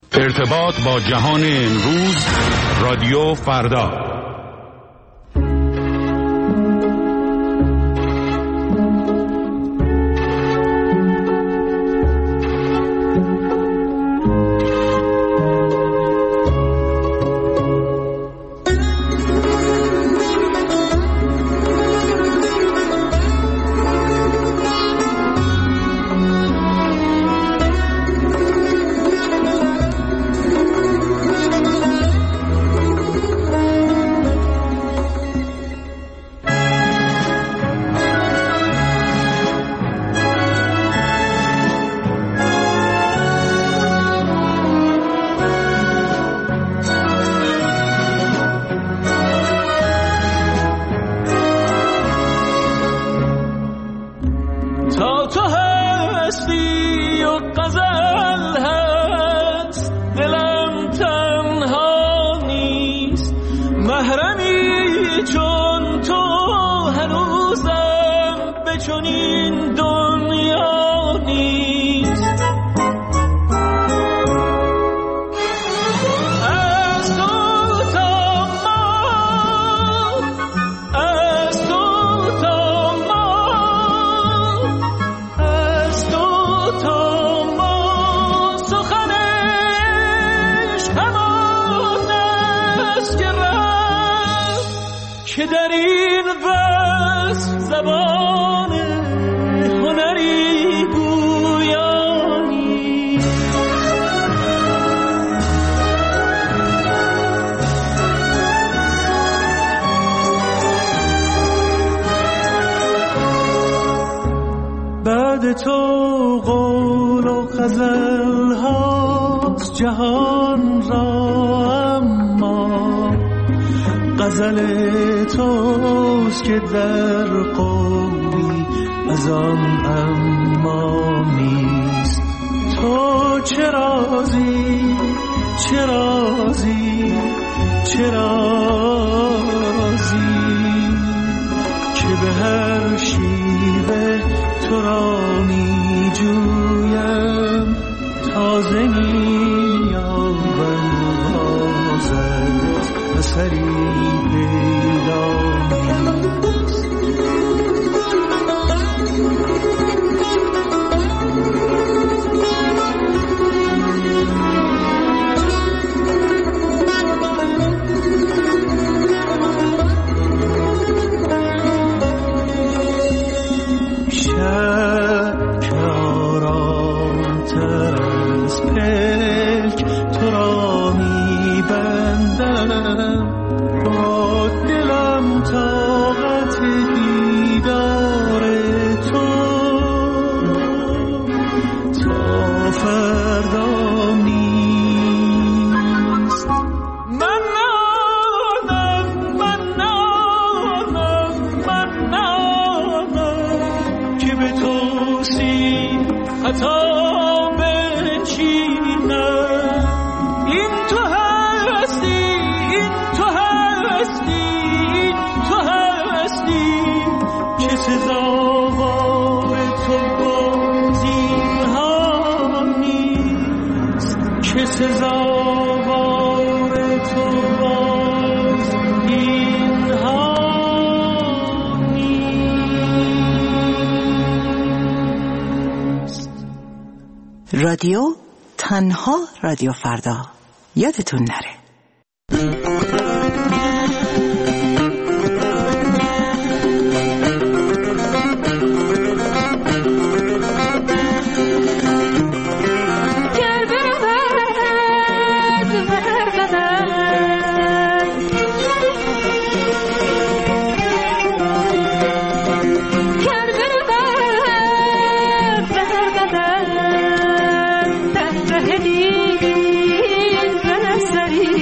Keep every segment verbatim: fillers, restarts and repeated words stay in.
ارتباط با جهان امروز، رادیو فردا. تو قول و غزل هاست جهان را، اما غزل توست که در قولی از آن اما نیست. تو چه رازی چه رازی چه رازی که به هر شیوه تو را می جویم، تازه می یابم بازت اثری پیدا نیست. رادیو تنها رادیو فردا، یادتون نره. Sari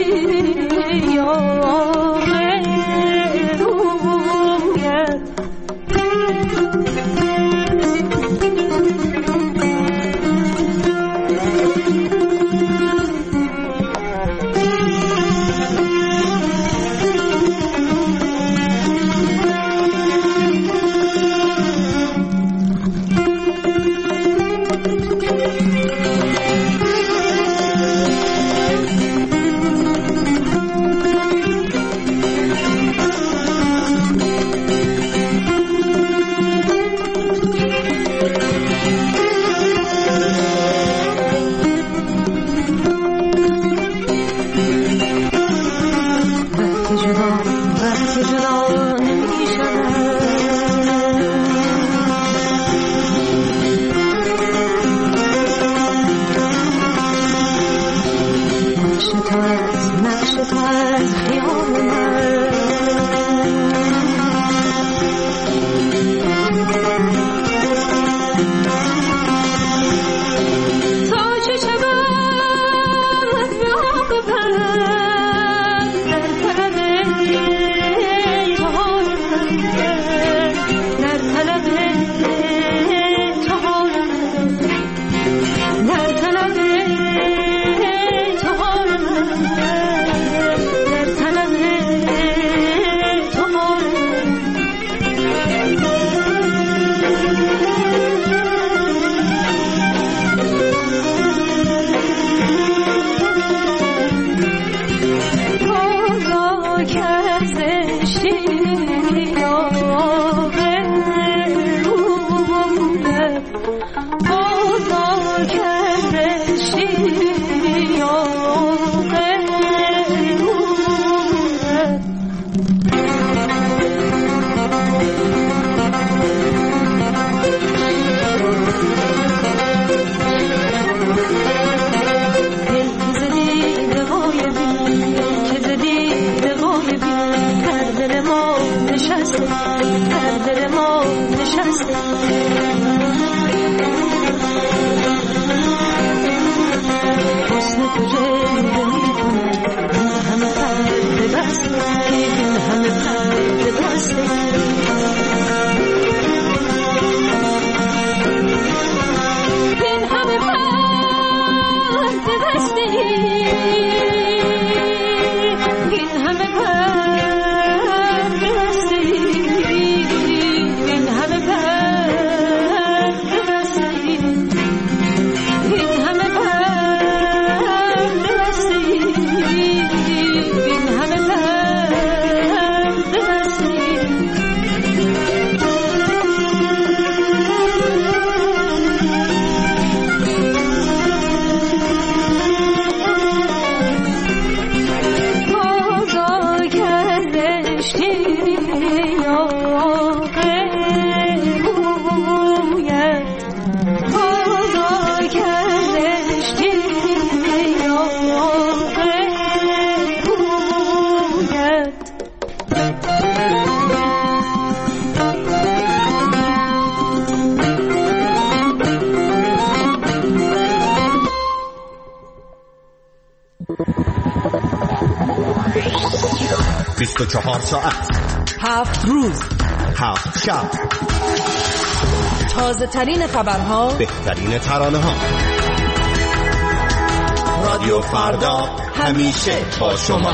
بیست و چهار ساعت، هفت روز، هفت شب، تازه ترین خبرها، بهترین ترانه ها. رادیو فردا همیشه با شما.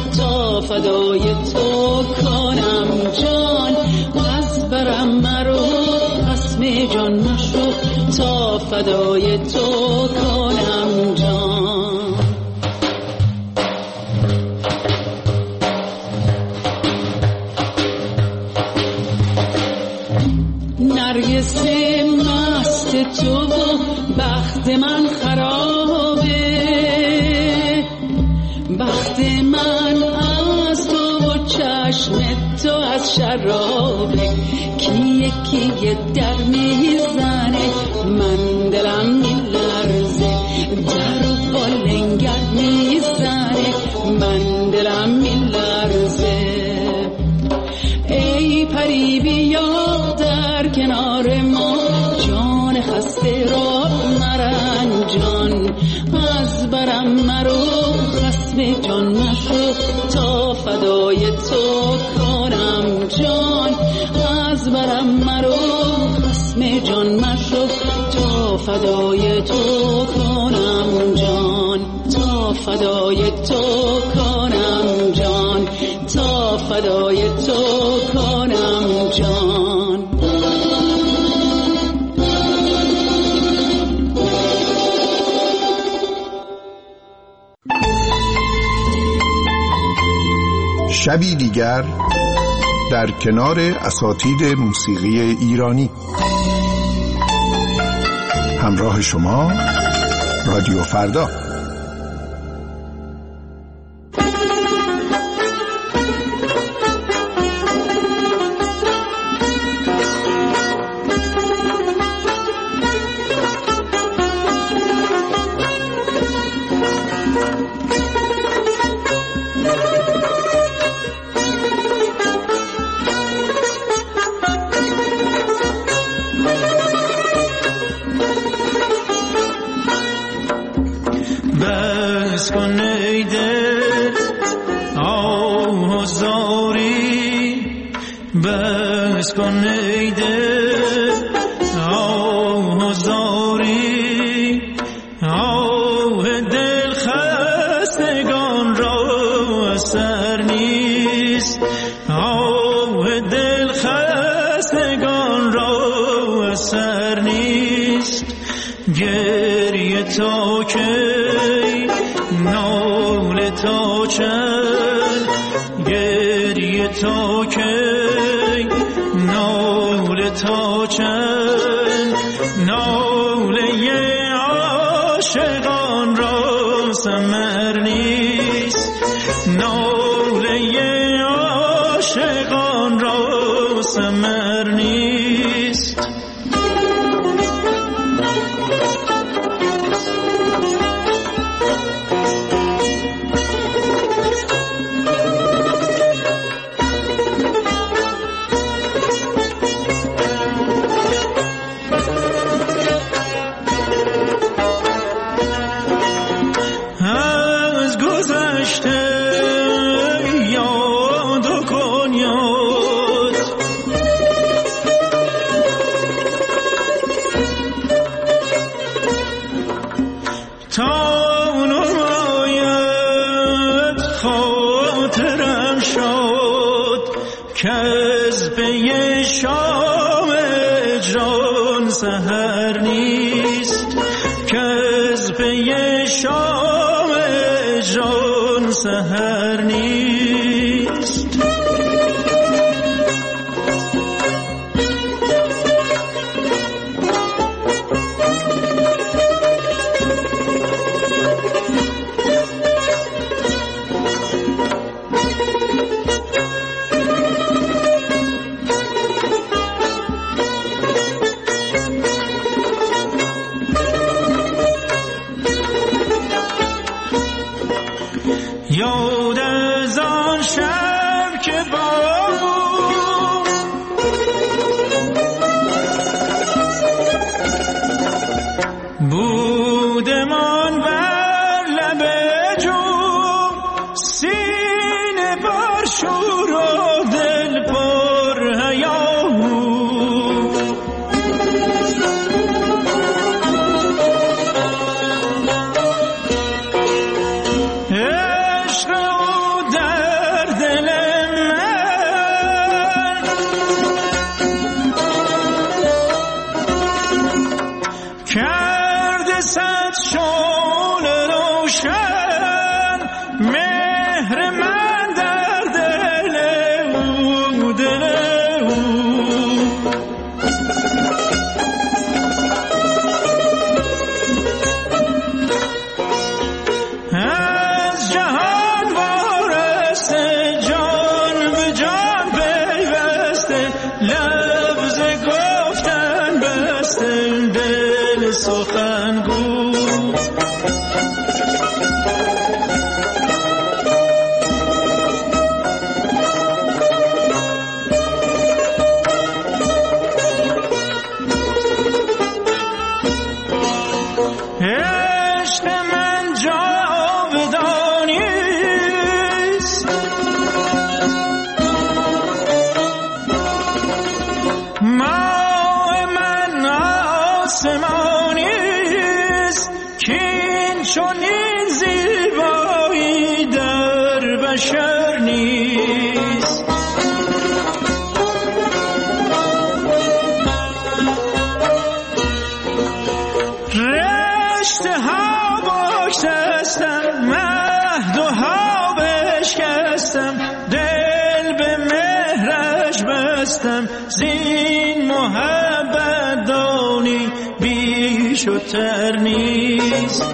تا فدای تو کنم جان، از برم مرو خصم جان مشو تا فدای تو کنم جان. نرگس مست تو بخت من خرابه، بخت من از تو و چشم تو از شرابه. کی یکی در میزنه من دلم میلرزه، در و بالنگر میزنه من دلم میلرزه. ای پری بیا در کنار ما، جان خسته را مرنجان، از برم مرو خصم جان مشو تا فدای تو کنم جان، از برم مرو خصم جان مشو تا فدای تو کنم جان، تا فدای تو کنم جان، تا فدای تو کنم جان. شبی دیگر در کنار اساتید موسیقی ایرانی. همراه شما رادیو فردا. عشق او در نیست. رشته ها بگسستم، مهد و ها بشکستم، دل به مهرش بستم، زین محبت دانی بیش و تر نیست.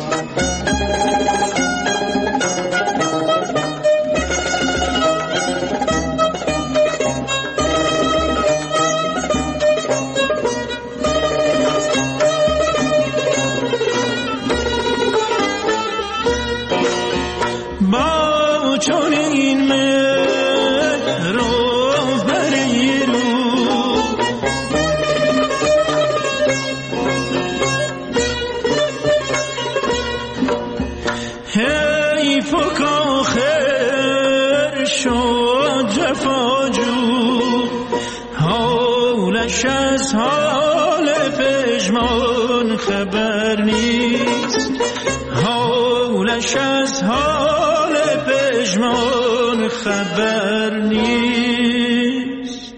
از حال پژمان خبر نیست، حالش از حال پژمان خبر نیست.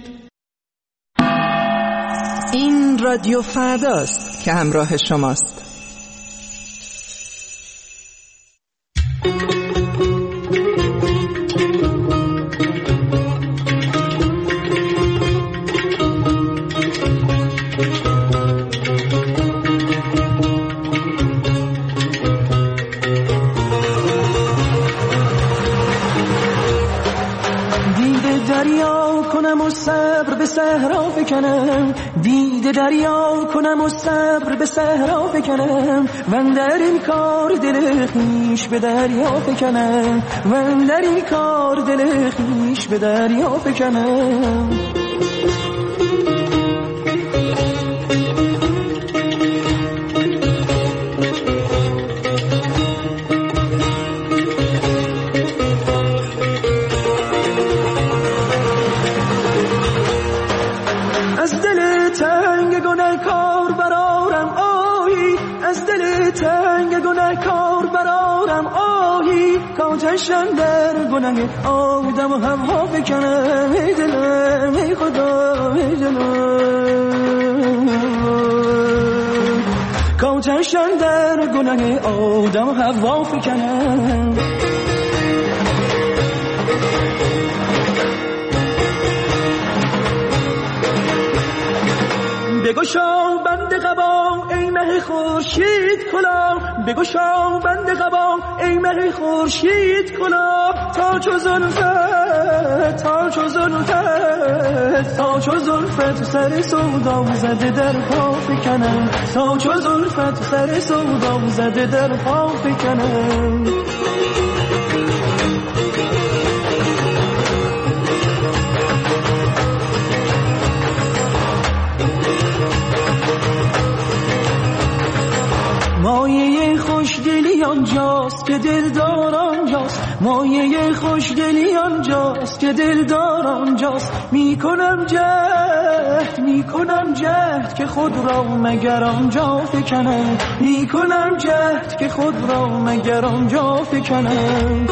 این رادیو فرداست که همراه شماست. دیده دریا کنم و صبر به صحرا بکنم، من در این کار دل خویش به دریا بکنم، من در این کار دل خویش به دریا بکنم. آتشم در گناه آدم و هوا بکنم، ای دلم ای خدا ای دلم، آتشم در گناه آدم و هوا بکنم. بگشا بند قبا ای مه خورشید کلا، بگشا بند قبا ای مه خورشید کلا، تا چو زلفت تا چو زلفت تا چو زلفت سر سودا زده در پا فکنم، تا چو زلفت سر سودا زده در پا فکنم. مایه خوشدلی آنجاست که دلدار آنجاست، مایه خوشدلی آنجاست که دلدار آنجاست، میکنم جهد میکنم جهد که خود را مگر آنجا فکنم، میکنم جهد که خود را مگر آنجا فکنم.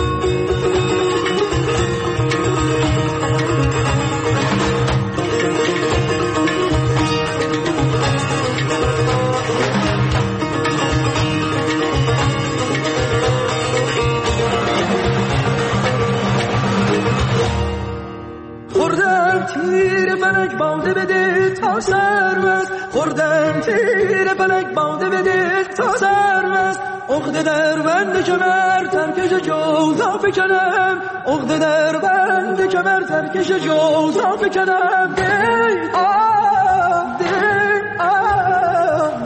تیر فلک باده بده تا سرمست، خوردم تیر فلک باده بده تا سرمست، عقده در بند کمر ترکش جوزا فکنم، عقده در بند کمر ترکش جوزا فکنم. دی آه دی آه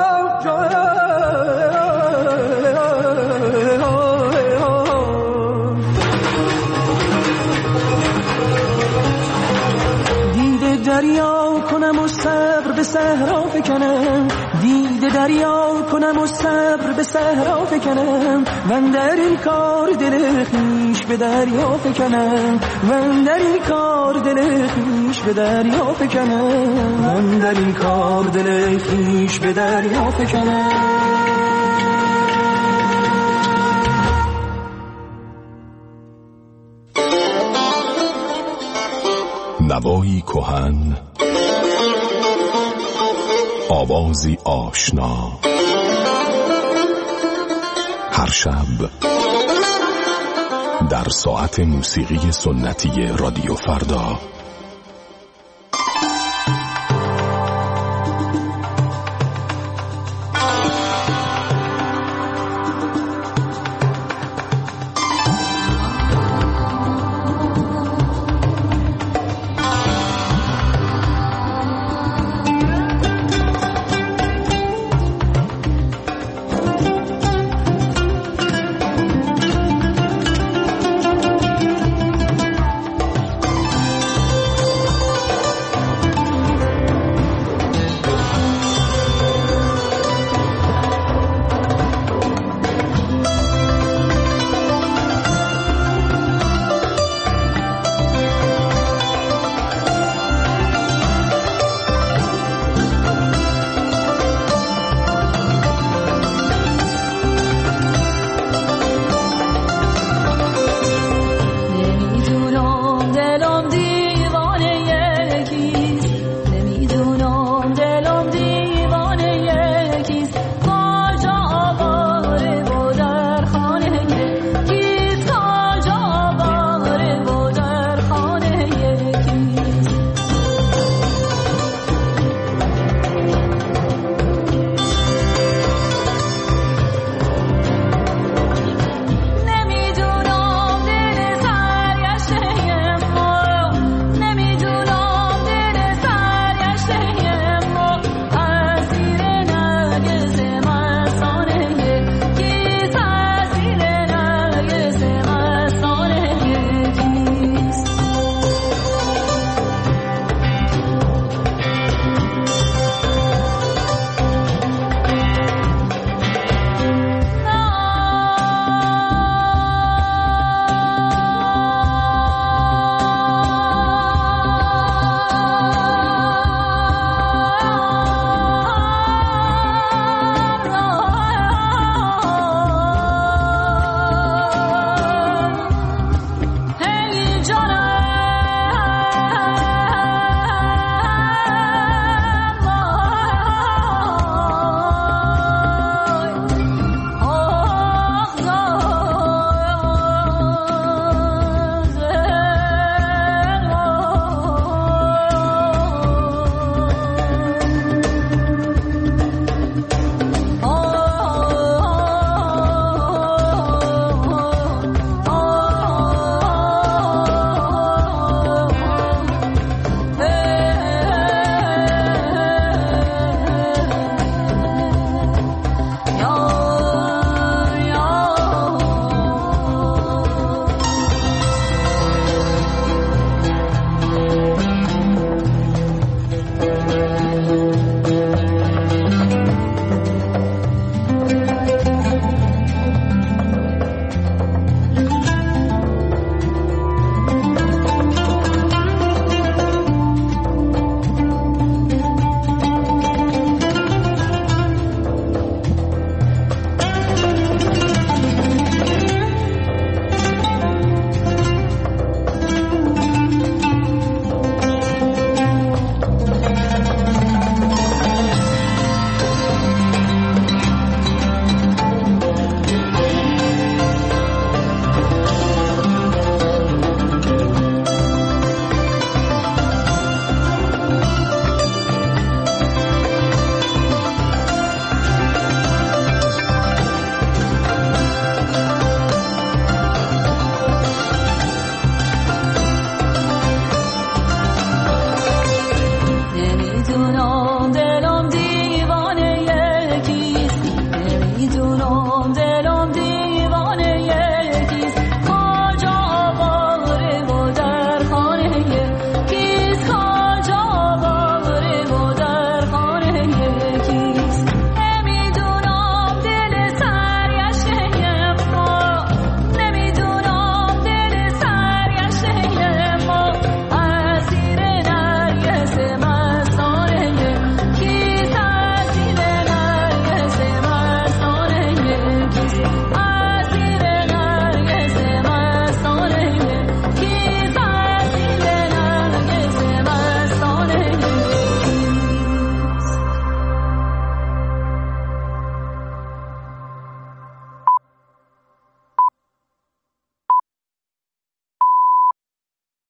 دریا کنم و صبر به صحرا فکنم، دیده دریا کنم و صبر به صحرا فکنم، من در این کار دل خویش به دریا فکنم، من در این کار دل خویش به دریا فکنم، من در این کار دل خویش به دریا فکنم. نوایی کهن، آوازی آشنا، هر شب در ساعت موسیقی سنتی رادیو فردا